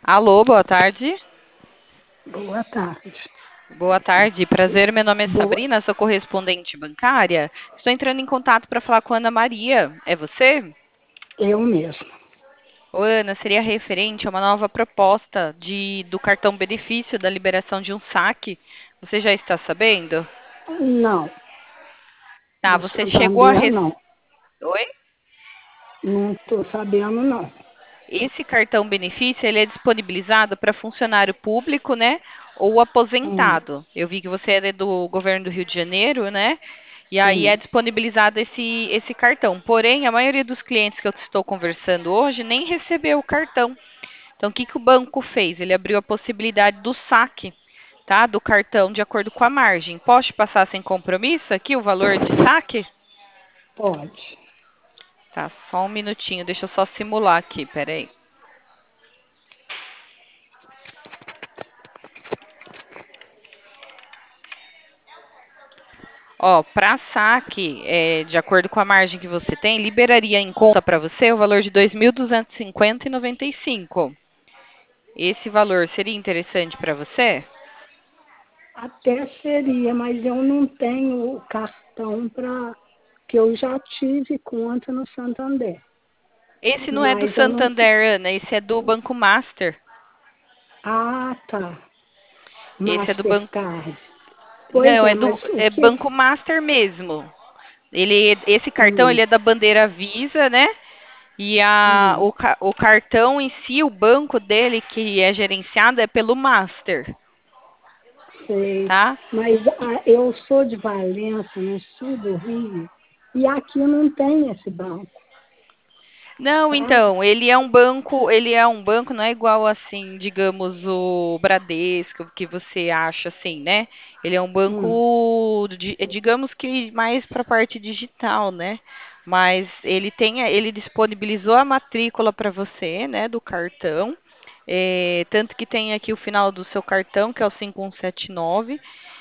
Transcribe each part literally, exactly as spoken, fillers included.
Alô, boa tarde. Boa tarde. Boa tarde, prazer. Meu nome é Boa, Sabrina, sou correspondente bancária. Estou entrando em contato para falar com a Ana Maria. É você? eu mesmo. Ô, Ana, seria referente a uma nova proposta de, do cartão benefício da liberação de um saque. Você já está sabendo? Não, Tá, do você chegou a Santander receber. não. Oi? Não estou sabendo não. Esse cartão benefício ele é disponibilizado para funcionário público, né, ou Hum, aposentado. Eu vi que você é do governo do Rio de Janeiro, né? E aí é sim, disponibilizado esse, esse cartão. Porém, a maioria dos clientes que eu estou conversando hoje nem recebeu o cartão. Então, o que, que o banco fez? Ele abriu a possibilidade do saque, tá? Do cartão de acordo com a margem. Posso te passar sem compromisso aqui o valor de saque? pode. Tá, só um minutinho, deixa eu só simular aqui, peraí. Ó, para saque, é, de acordo com a margem que você tem, liberaria em conta para você o valor de dois mil duzentos e cinquenta e noventa e cinco. Esse valor seria interessante para você? Até seria, mas eu não tenho o cartão para que eu já tive conta no Santander. Esse não é do Mas eu não. Santander, Ana, esse é do Banco Master. Ah, tá. Esse é do Banco. Mastercard. Pois Não, é, é mas do o é que. Banco Master mesmo. Ele, esse cartão Hum, ele é da bandeira Visa, né? E a, hum, o, ca- o cartão em si, o banco dele que é gerenciado é pelo Master, sei. tá? Mas ah, eu sou de Valença, no sul do Rio, e aqui não tem esse banco, Não, sabe? então, ele é um banco, ele é um banco, não é igual assim, digamos, o Bradesco, que você acha assim, né? Ele é um Hum, banco, di- eh, digamos que mais para a parte digital, né? Mas ele tem, a- ele disponibilizou a matrícula para você, né, do cartão. Eh, tanto que tem aqui o final do seu cartão, que é o cinco um sete nove,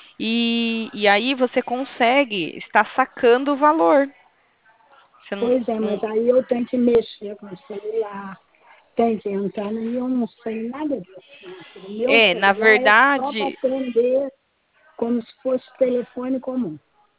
e, e aí você consegue estar sacando o valor. Você não, pois é, mas não- aí eu tenho que mexer com o celular, tenho que entrar, e eu não sei nada disso, minha filha. Meu é, na celular é só para verdade, atender como se fosse telefone comum.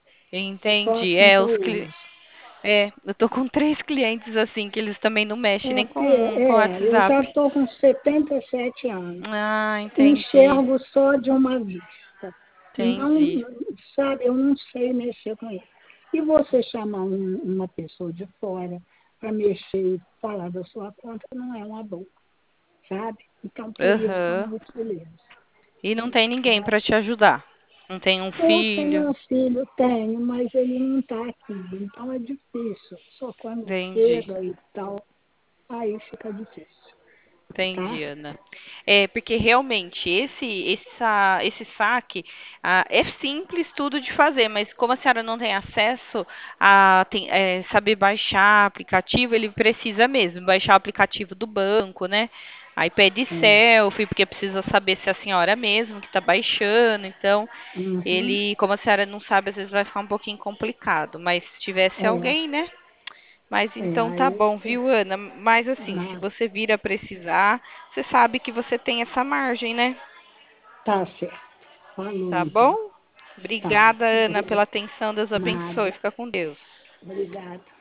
Só entendi. assim É, que os eu cli... uso. é, eu tô com três clientes assim que eles também não mexem É, nem porque com com é, eu já WhatsApp. estou com setenta e sete anos. Ah, entendi. Enxergo só de uma vista. Não, Entendi. sabe, eu não sei mexer com isso. E você chamar um- uma pessoa de fora para mexer e falar da sua conta não é uma boa, sabe? Então, por isso que eu Aham. não utilizo, E não tem ninguém sabe? para te ajudar. Não tem um Eu tenho filho. um filho, tenho, mas ele não está aqui, então é difícil. Só quando Entendi. chega e tal, aí fica difícil, tá? Entendi, Ana. É, porque realmente esse essa, esse saque ah, é simples tudo de fazer, mas como a senhora não tem acesso a tem, é, saber baixar aplicativo, ele precisa mesmo baixar o aplicativo do banco, né? Aí pede É. selfie, porque precisa saber se é a senhora mesmo que está baixando. Então, Uhum. ele, como a senhora não sabe, às vezes vai ficar um pouquinho complicado. Mas se tivesse É, alguém, né? Mas é, então tá aí bom, viu, Ana? Mas assim, se na, você vir a precisar, você sabe que você tem essa margem, né? tá certo. Falou Tá então. bom? Tá. Obrigada, Ana, pela Obri- atenção. Deus abençoe. Nada. Fica com Deus. Obrigada.